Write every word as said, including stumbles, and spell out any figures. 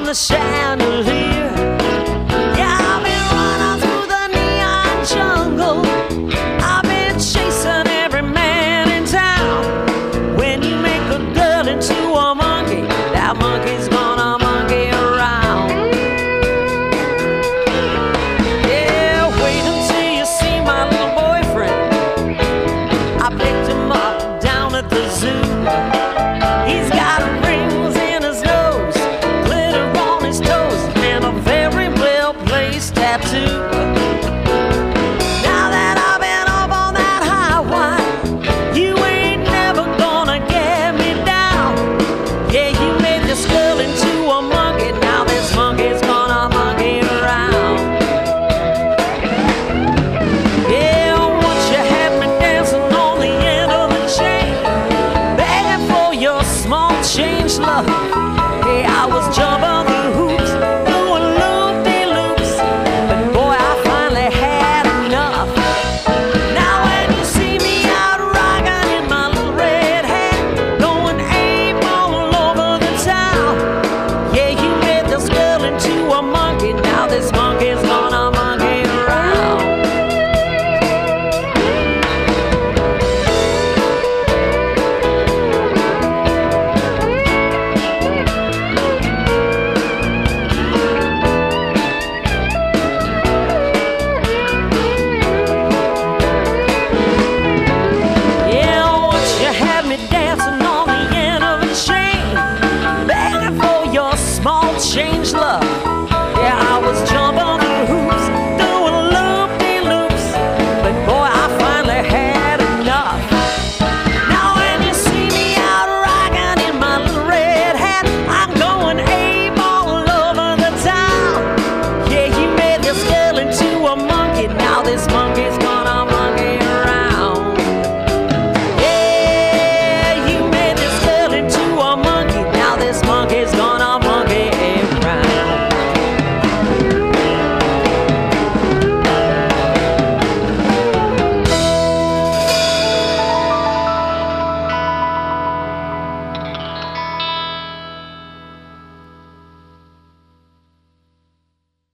the chandelier. Yeah, I've been running through the neon jungle. I've been chasing every man in town. When you make a girl into a monkey, that monkey's gonna monkey around. Yeah, wait until you see my little boyfriend. I picked him up down at the zoo. He's got rings in his nose, glitter on his toes, and a very well-placed tattoo. Now that I've been up on that highway, you ain't never gonna get me down. Yeah, you made this girl into a monkey. Now this monkey's gonna monkey around. Yeah, once you had me dancing on the end of the chain, begging for your small change, love. Hey, I was jumping